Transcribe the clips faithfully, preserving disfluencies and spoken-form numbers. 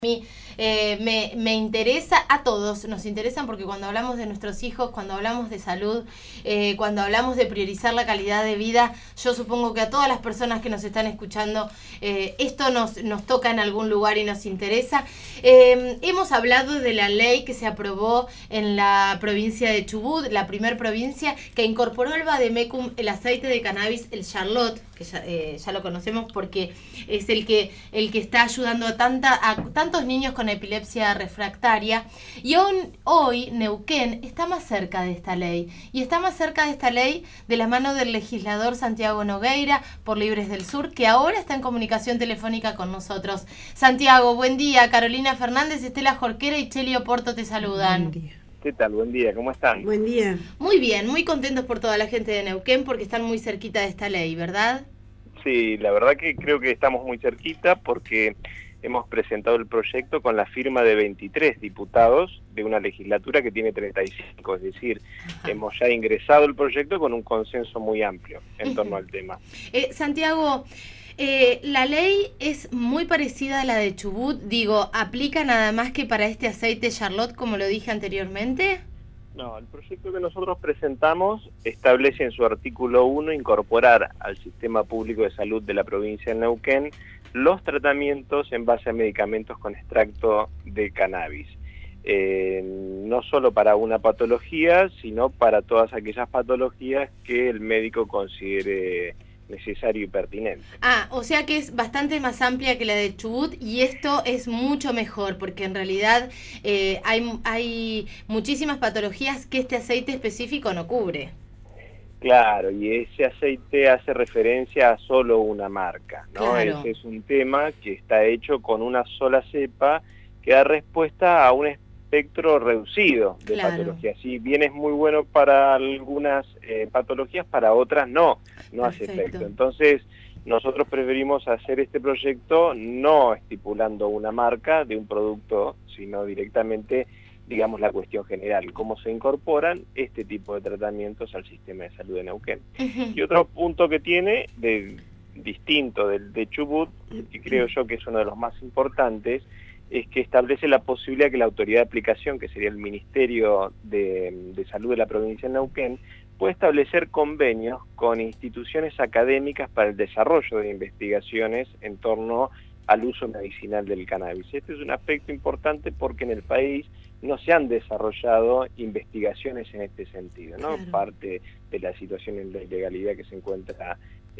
A mí eh, me, me interesa, a todos nos interesan, porque cuando hablamos de nuestros hijos, cuando hablamos de salud, eh, cuando hablamos de priorizar la calidad de vida, yo supongo que a todas las personas que nos están escuchando eh, esto nos, nos toca en algún lugar y nos interesa. Eh, hemos hablado de la ley que se aprobó en la provincia de Chubut, la primer provincia que incorporó al vademecum el aceite de cannabis, el Charlotte, que ya, eh, ya lo conocemos porque es el que, el que está ayudando a, tanta, a tantos niños con epilepsia refractaria. Y aún hoy Neuquén está más cerca de esta ley. Y está más cerca de esta ley de la mano del legislador Santiago Nogueira por Libres del Sur, que ahora está en comunicación telefónica con nosotros. Santiago, buen día. Carolina Fernández, Estela Jorquera y Chelio Porto te saludan. Buen día. ¿Qué tal? Buen día, ¿cómo están? Buen día. Muy bien, muy contentos por toda la gente de Neuquén porque están muy cerquita de esta ley, ¿verdad? Sí, la verdad que creo que estamos muy cerquita porque hemos presentado el proyecto con la firma de veintitrés diputados de una legislatura que tiene treinta y cinco, es decir, Ajá. hemos ya ingresado el proyecto con un consenso muy amplio en uh-huh. torno al tema. Eh, Santiago, eh, la ley es muy parecida a la de Chubut, digo, ¿aplica nada más que para este aceite Charlotte, como lo dije anteriormente? No, el proyecto que nosotros presentamos establece en su artículo uno incorporar al sistema público de salud de la provincia de Neuquén los tratamientos en base a medicamentos con extracto de cannabis. Eh, no solo para una patología, sino para todas aquellas patologías que el médico considere necesario y pertinente. Ah, o sea que es bastante más amplia que la de Chubut y esto es mucho mejor porque en realidad eh, hay, hay muchísimas patologías que este aceite específico no cubre. Claro, y ese aceite hace referencia a solo una marca, ¿no? Claro. Ese es un tema que está hecho con una sola cepa que da respuesta a un espectro reducido de claro. patologías. Si bien es muy bueno para algunas eh, patologías, para otras no, no hace efecto. Entonces, nosotros preferimos hacer este proyecto no estipulando una marca de un producto, sino directamente, digamos, la cuestión general, cómo se incorporan este tipo de tratamientos al sistema de salud de Neuquén. Uh-huh. Y otro punto que tiene, de, distinto del de Chubut, y creo yo que es uno de los más importantes, es que establece la posibilidad que la autoridad de aplicación, que sería el Ministerio de, de Salud de la provincia de Neuquén, puede establecer convenios con instituciones académicas para el desarrollo de investigaciones en torno al uso medicinal del cannabis. Este es un aspecto importante porque en el país no se han desarrollado investigaciones en este sentido, ¿no? Claro. Parte de la situación en la ilegalidad que se encuentra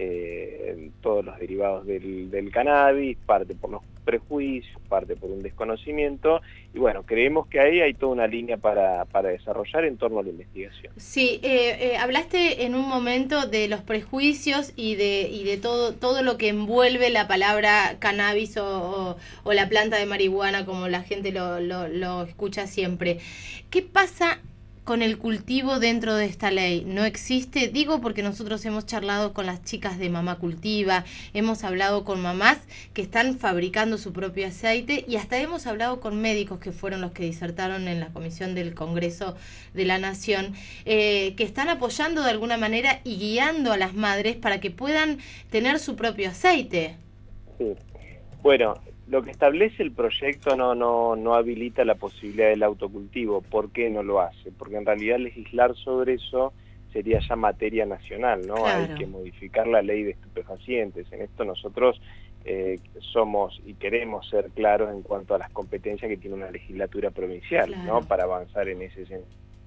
eh, en todos los derivados del, del cannabis, parte por los prejuicios, parte por un desconocimiento, y bueno, creemos que ahí hay toda una línea para, para desarrollar en torno a la investigación. Sí, eh, eh, hablaste en un momento de los prejuicios y de y de todo todo lo que envuelve la palabra cannabis o, o, o la planta de marihuana, como la gente lo, lo, lo escucha siempre. ¿Qué pasa con el cultivo dentro de esta ley? ¿No existe? Digo porque nosotros hemos charlado con las chicas de Mamá Cultiva, hemos hablado con mamás que están fabricando su propio aceite y hasta hemos hablado con médicos que fueron los que disertaron en la comisión del Congreso de la Nación, eh, que están apoyando de alguna manera y guiando a las madres para que puedan tener su propio aceite. Sí, bueno, lo que establece el proyecto no, no, no habilita la posibilidad del autocultivo. ¿Por qué no lo hace? Porque en realidad legislar sobre eso sería ya materia nacional, ¿no? Claro. Hay que modificar la ley de estupefacientes. En esto nosotros eh, somos y queremos ser claros en cuanto a las competencias que tiene una legislatura provincial, claro. ¿no? Para avanzar en ese sentido.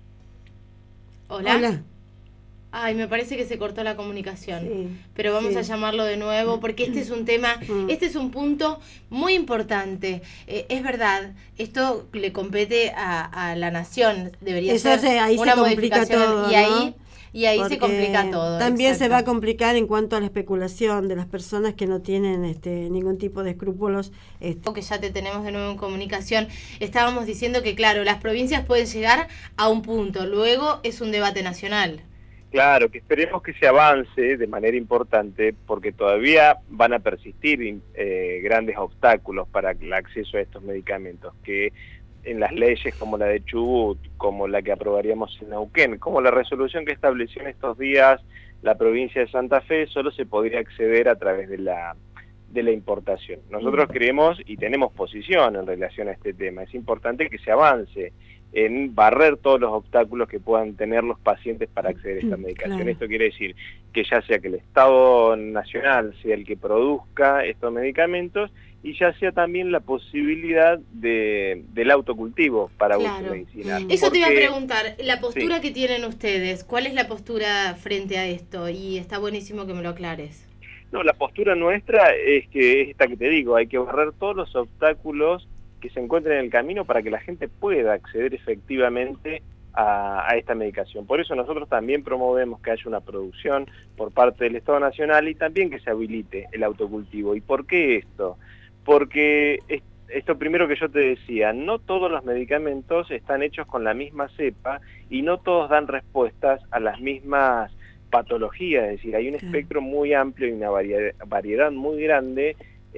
Hola. Hola. Ay, me parece que se cortó la comunicación, sí, pero vamos sí. a llamarlo de nuevo porque este es un tema, este es un punto muy importante. Eh, es verdad, esto le compete a, a la nación, debería Eso ser se, ahí una se modificación todo, y ahí ¿no? y ahí porque se complica todo. También exacto. se va a complicar en cuanto a la especulación de las personas que no tienen este ningún tipo de escrúpulos. Este. Que ya te tenemos de nuevo en comunicación. Estábamos diciendo que claro, las provincias pueden llegar a un punto, luego es un debate nacional. Claro, que esperemos que se avance de manera importante porque todavía van a persistir eh, grandes obstáculos para el acceso a estos medicamentos, que en las leyes como la de Chubut, como la que aprobaríamos en Neuquén, como la resolución que estableció en estos días la provincia de Santa Fe, solo se podría acceder a través de la de la importación. Nosotros creemos y tenemos posición en relación a este tema. Es importante que se avance en barrer todos los obstáculos que puedan tener los pacientes para acceder a esta medicación. Claro. Esto quiere decir que ya sea que el Estado Nacional sea el que produzca estos medicamentos y ya sea también la posibilidad de, del autocultivo para claro. uso medicinal. Eso Porque, te iba a preguntar, la postura sí. que tienen ustedes, ¿cuál es la postura frente a esto? Y está buenísimo que me lo aclares. No, la postura nuestra es que es esta que te digo, hay que barrer todos los obstáculos que se encuentren en el camino para que la gente pueda acceder efectivamente a, a esta medicación. Por eso nosotros también promovemos que haya una producción por parte del Estado Nacional y también que se habilite el autocultivo. ¿Y por qué esto? Porque es, esto primero que yo te decía, no todos los medicamentos están hechos con la misma cepa y no todos dan respuestas a las mismas patologías, es decir, hay un espectro muy amplio y una variedad, variedad muy grande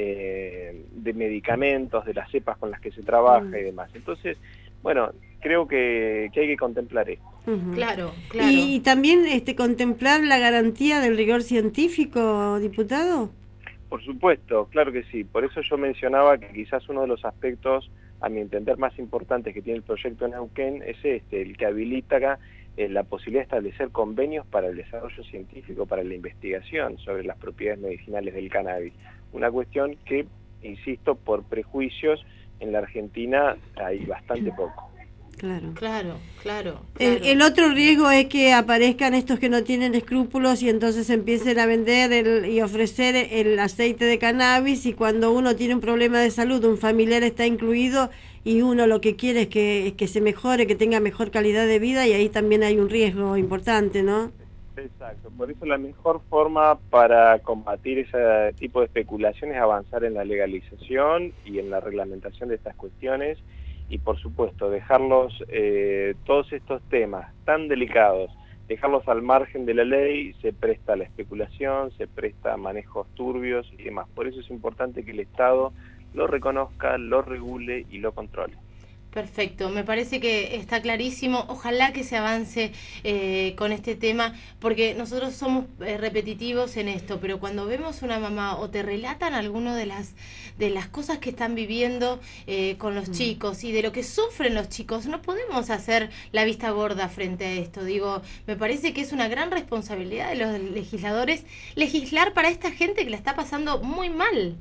eh, de medicamentos, de las cepas con las que se trabaja mm. y demás. Entonces, bueno, creo que, que hay que contemplar esto. Uh-huh. Claro, claro. Y, y también este contemplar la garantía del rigor científico, diputado. Por supuesto, claro que sí. Por eso yo mencionaba que quizás uno de los aspectos, a mi entender, más importantes que tiene el proyecto Neuquén es este, el que habilita acá eh, la posibilidad de establecer convenios para el desarrollo científico, para la investigación sobre las propiedades medicinales del cannabis. Una cuestión que, insisto, por prejuicios en la Argentina hay bastante poco. Claro, claro, claro. El, el otro riesgo es que aparezcan estos que no tienen escrúpulos y entonces empiecen a vender el, y ofrecer el aceite de cannabis, y cuando uno tiene un problema de salud, un familiar está incluido y uno lo que quiere es que, es que se mejore, que tenga mejor calidad de vida, y ahí también hay un riesgo importante, ¿no? Exacto, por eso la mejor forma para combatir ese tipo de especulación es avanzar en la legalización y en la reglamentación de estas cuestiones. Y por supuesto, dejarlos, eh, todos estos temas tan delicados, dejarlos al margen de la ley, se presta a la especulación, se presta a manejos turbios y demás. Por eso es importante que el Estado lo reconozca, lo regule y lo controle. Perfecto, me parece que está clarísimo. Ojalá que se avance eh, con este tema, porque nosotros somos eh, repetitivos en esto, pero cuando vemos una mamá o te relatan alguna de las de las cosas que están viviendo eh, con los mm. chicos y de lo que sufren los chicos, no podemos hacer la vista gorda frente a esto. Digo, me parece que es una gran responsabilidad de los legisladores legislar para esta gente que la está pasando muy mal.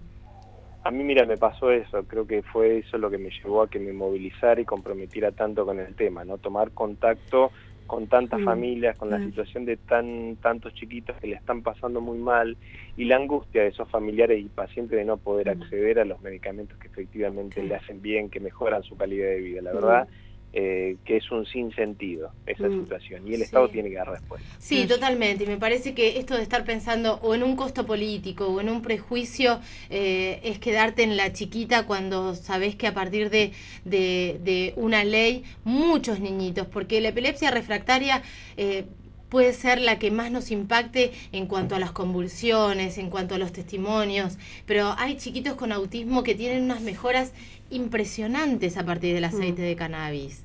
A mí, mira, me pasó eso, creo que fue eso lo que me llevó a que me movilizara y comprometiera tanto con el tema, ¿no? Tomar contacto con tantas mm. familias, con la mm. situación de tan tantos chiquitos que le están pasando muy mal, y la angustia de esos familiares y pacientes de no poder mm. acceder a los medicamentos que efectivamente mm. le hacen bien, que mejoran su calidad de vida. La mm. verdad eh, que es un sinsentido esa mm. situación, y el sí. Estado tiene que dar respuesta. Sí, sí, totalmente, y me parece que esto de estar pensando o en un costo político o en un prejuicio eh, es quedarte en la chiquita cuando sabés que a partir de, de, de una ley muchos niñitos, porque la epilepsia refractaria eh, puede ser la que más nos impacte en cuanto a las convulsiones, en cuanto a los testimonios, pero hay chiquitos con autismo que tienen unas mejoras impresionantes a partir del aceite mm. de cannabis.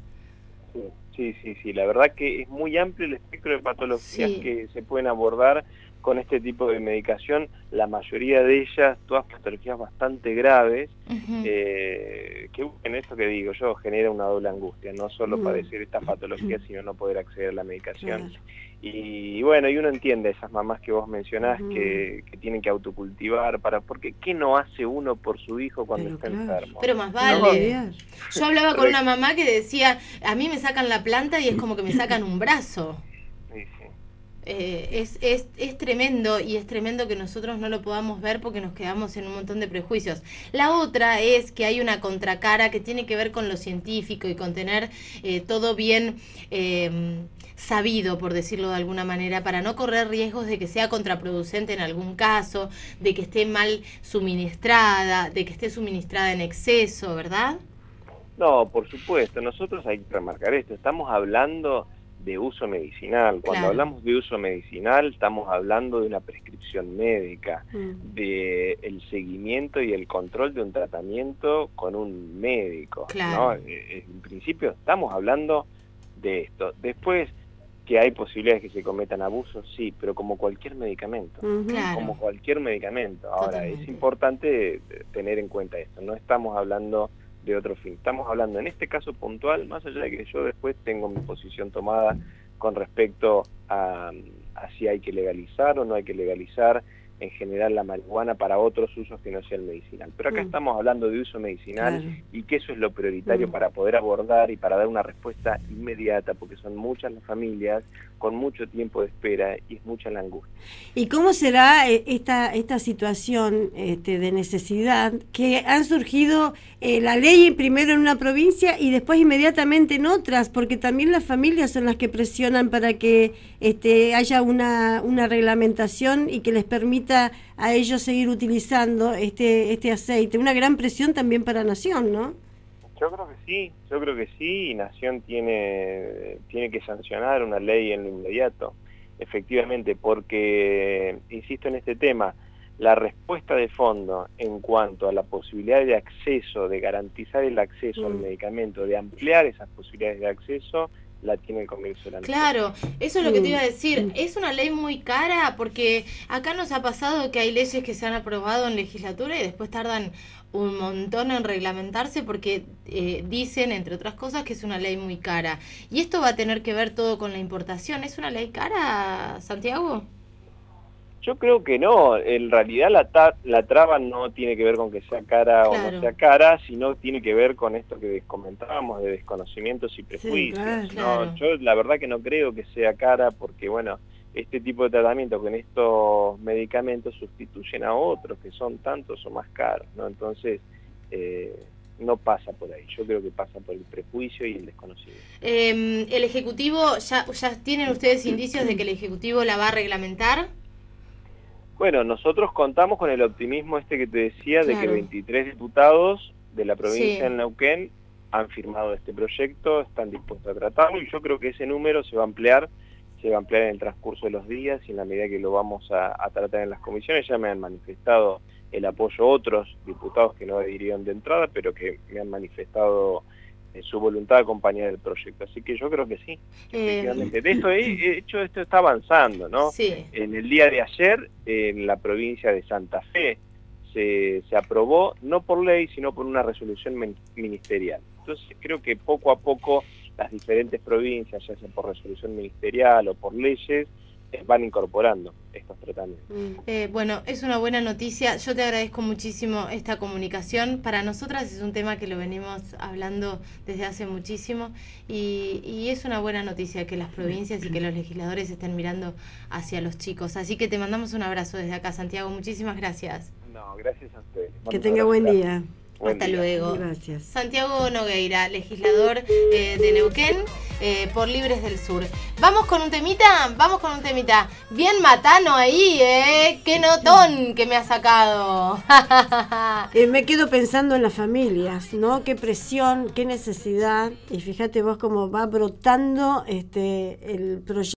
Sí, sí, sí, la verdad que es muy amplio el espectro de patologías sí. que se pueden abordar con este tipo de medicación, la mayoría de ellas, todas patologías bastante graves, uh-huh. eh, que en esto que digo yo genera una doble angustia, no solo uh-huh. padecer estas patologías, sino no poder acceder a la medicación. Claro. Y bueno, y uno entiende a esas mamás que vos mencionás uh-huh. que, que tienen que autocultivar, para porque ¿qué no hace uno por su hijo cuando Pero está claro. enfermo? Pero más vale. No, yo hablaba con una mamá que decía, a mí me sacan la planta y es como que me sacan un brazo. Sí, sí. Eh, es, es, es tremendo, y es tremendo que nosotros no lo podamos ver porque nos quedamos en un montón de prejuicios. La otra es que hay una contracara que tiene que ver con lo científico y con tener eh, todo bien eh, sabido, por decirlo de alguna manera, para no correr riesgos de que sea contraproducente en algún caso, de que esté mal suministrada, de que esté suministrada en exceso, ¿verdad? No, por supuesto, nosotros hay que remarcar esto, estamos hablando de uso medicinal. Cuando claro. hablamos de uso medicinal, estamos hablando de una prescripción médica, mm. de el seguimiento y el control de un tratamiento con un médico, claro. ¿no? En principio estamos hablando de esto. Después, ¿Que hay posibilidades que se cometan abusos? Sí, pero como cualquier medicamento, uh-huh. Claro. como cualquier medicamento. Ahora, Totalmente. es importante tener en cuenta esto, no estamos hablando de otro fin, estamos hablando en este caso puntual, más allá de que yo después tengo mi posición tomada con respecto a, a si hay que legalizar o no hay que legalizar en general la marihuana para otros usos que no sean medicinal. Pero acá mm. estamos hablando de uso medicinal, claro. y que eso es lo prioritario mm. para poder abordar y para dar una respuesta inmediata, porque son muchas las familias con mucho tiempo de espera y es mucha la angustia. ¿Y cómo será esta, esta situación este, de necesidad que han surgido eh, la ley primero en una provincia y después inmediatamente en otras? Porque también las familias son las que presionan para que este, haya una, una reglamentación y que les permita a ellos seguir utilizando este este aceite. Una gran presión también para Nación, ¿no? Yo creo que sí, yo creo que sí, y Nación tiene, tiene que sancionar una ley en lo inmediato, efectivamente, porque, insisto en este tema, la respuesta de fondo en cuanto a la posibilidad de acceso, de garantizar el acceso mm. al medicamento, de ampliar esas posibilidades de acceso, la tiene el Congreso de la Nación. Claro, eso es lo que te iba a decir. Es una ley muy cara porque acá nos ha pasado que hay leyes que se han aprobado en legislatura y después tardan un montón en reglamentarse porque eh, dicen, entre otras cosas, que es una ley muy cara. Y esto va a tener que ver todo con la importación. ¿Es una ley cara, Santiago? Yo creo que no, en realidad la, ta la traba no tiene que ver con que sea cara claro. o no sea cara, sino tiene que ver con esto que comentábamos de desconocimientos y prejuicios. Sí, claro. No, yo la verdad que no creo que sea cara porque, bueno, este tipo de tratamiento con estos medicamentos sustituyen a otros que son tantos o más caros, ¿no? Entonces, eh, no pasa por ahí, yo creo que pasa por el prejuicio y el desconocimiento. Eh, ¿El Ejecutivo, ya, ya tienen ustedes indicios de que el Ejecutivo la va a reglamentar? Bueno, nosotros contamos con el optimismo este que te decía, claro. de que veintitrés diputados de la provincia sí. de Neuquén han firmado este proyecto, están dispuestos a tratarlo, y yo creo que ese número se va a ampliar, se va a ampliar en el transcurso de los días, y en la medida que lo vamos a, a tratar en las comisiones. Ya me han manifestado el apoyo otros diputados que no adhirieron de entrada, pero que me han manifestado eh, su voluntad de acompañar el proyecto. Así que yo creo que sí, eh, efectivamente. De esto, de hecho, esto está avanzando, ¿no? Sí. En el día de ayer, en la provincia de Santa Fe, se, se aprobó, no por ley, sino por una resolución ministerial. Entonces, creo que poco a poco las diferentes provincias, ya sea por resolución ministerial o por leyes, van incorporando estos tratamientos. Eh, bueno, es una buena noticia. Yo te agradezco muchísimo esta comunicación. Para nosotras es un tema que lo venimos hablando desde hace muchísimo y, y es una buena noticia que las provincias y que los legisladores estén mirando hacia los chicos. Así que te mandamos un abrazo desde acá, Santiago. Muchísimas gracias. No, gracias a ustedes. Que tenga buen día. Buen Hasta día. Luego. Gracias. Santiago Nogueira, legislador eh, de Neuquén, eh, por Libres del Sur. Vamos con un temita, vamos con un temita. Bien matano ahí, ¿eh? Qué notón que me ha sacado. eh, me quedo pensando en las familias, ¿no? Qué presión, qué necesidad. Y fíjate vos cómo va brotando este el proyecto.